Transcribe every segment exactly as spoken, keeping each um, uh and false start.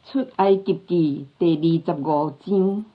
出埃及記第二十五章，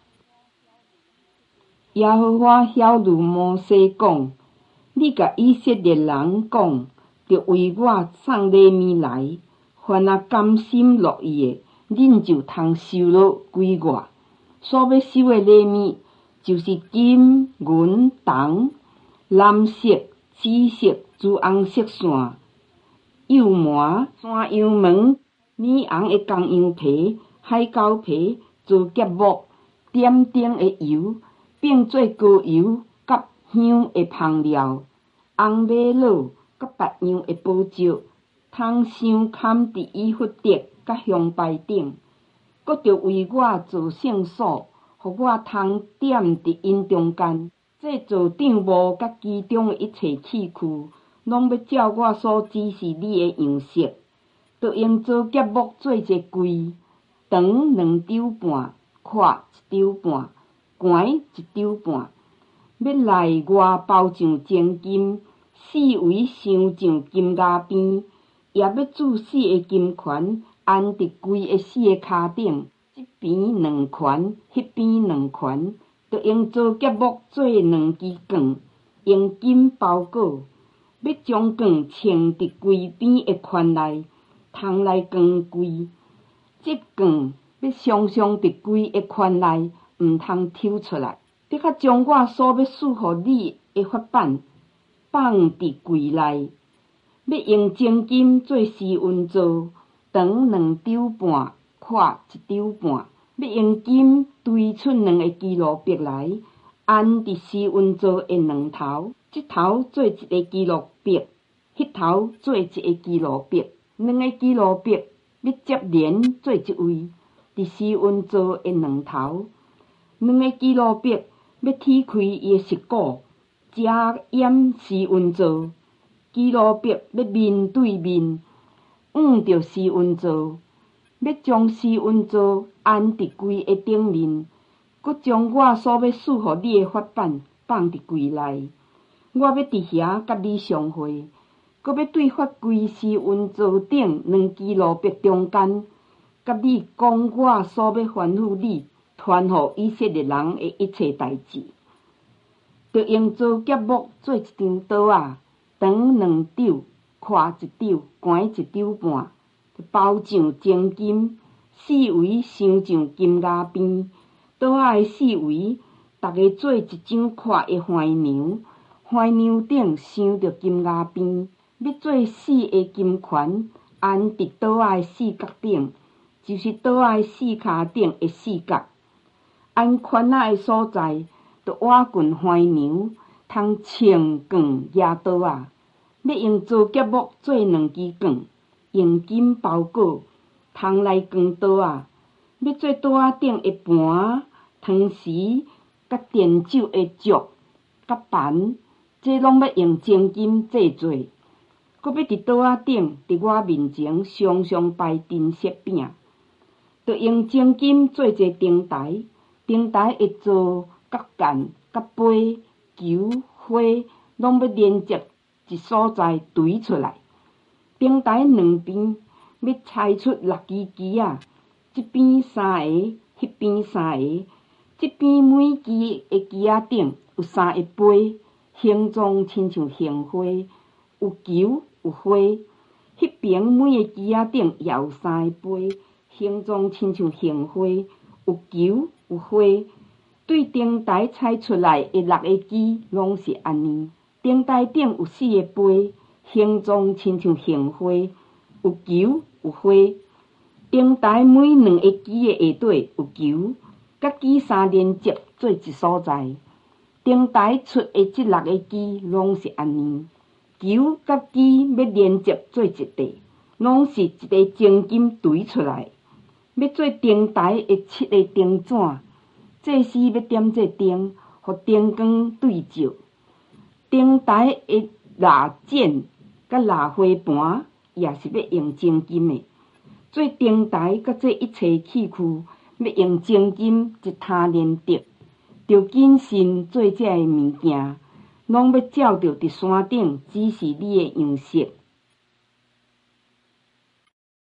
耶和華曉諭摩西講：你甲以色列人講，着為我送禮物來，凡啊甘心樂意的，恁就通收落歸我。所要收的禮物，就是金、銀、銅、藍色、紫色、朱紅色線、油麻、山羊毛、米紅的公羊皮、海狗皮做結木，點燈的油，並做膏油甲香的香料，紅瑪瑙甲別樣的寶石，通鑲嵌佇以弗得甲胸牌頂，閣着為我做聖所，互我通點佇因中間。這做帳幕甲其中的一切器具，攏要照我所指示你的樣式，就用做結木做一個櫃，長兩肘半，闊一肘半，懸一肘半。要內外包上精金，四圍鑲上金牙邊，也要注四個金環安佇櫃的四個骹頂，這邊兩環，迄邊兩環，就用做結木做兩支槓，用金包裹。要將槓穿佇櫃邊的環內，通來扛櫃。這槓要常常佇櫃的環內，毋通抽出來。你較將我所要賜予你的法版放佇櫃內，要用精金做絲紋做，長兩肘半，闊一肘半。要用金堆出兩個基路伯來，安佇絲紋做的兩頭，這頭做一個基路伯，迄頭做一個基路伯，兩個基路伯要接連做一位，佇絲紋做的兩頭，兩個基路伯要踢開伊的膝骨，遮掩絲紋做，基路伯要面對面，仰着絲紋做。要將絲紋做安佇櫃的頂面，閣將我所要賜予你的法版放佇櫃內。我要佇遐甲你相會，閣要對法櫃絲紋做頂兩基路伯中間，甲你講我所要吩咐你傳予以色列人的一切代志。就用做結木做一張桌仔，長兩肘，闊一肘，懸一肘半。包上精金，四圍鑲上金牙邊，桌仔的四圍，逐個做一張闊的橫梁，橫梁頂鑲着金牙邊，要做四個金環，安佇桌仔的四角頂，就是桌仔的四骹頂的四角。安環仔的所在，就挖近橫梁，通穿槓壓桌仔。要用做結木做兩支槓。用金包裹，通來扛桌仔。要做桌仔頂的盤、湯匙、甲電酒的足、甲盤，這攏要用精金製作。閣要佇桌仔頂，佇我面前常常擺陳設餅，就用精金做一個燈台。燈台會做甲桿、甲杯、球、花，攏要連接一所在堆出來。燈台兩邊要裁出六支旗仔，這邊三個，迄邊三個。這邊每支的旗仔頂有三個杯，形狀親像杏花，有球有花。迄邊每個旗仔頂也有三個杯，形狀親像杏花，有球有花。對燈台裁出來的六個旗攏是安尼。燈台頂有四個杯。形狀親像杏花，有球有花。燈台每兩個旗的下底有球，甲旗三連接做一所在。燈台出的這六個旗攏是安尼，球甲旗要連接做一塊，攏是一個精金堆出來。要做燈台的七個燈盞，祭司要點這燈，互燈光對照。燈台的蠟剪甲蠟花盤也是要用精金的，做燈台甲這一切器具要用精金一攤連得，着謹慎做這個物件，攏要照着佇山頂指示你的樣式。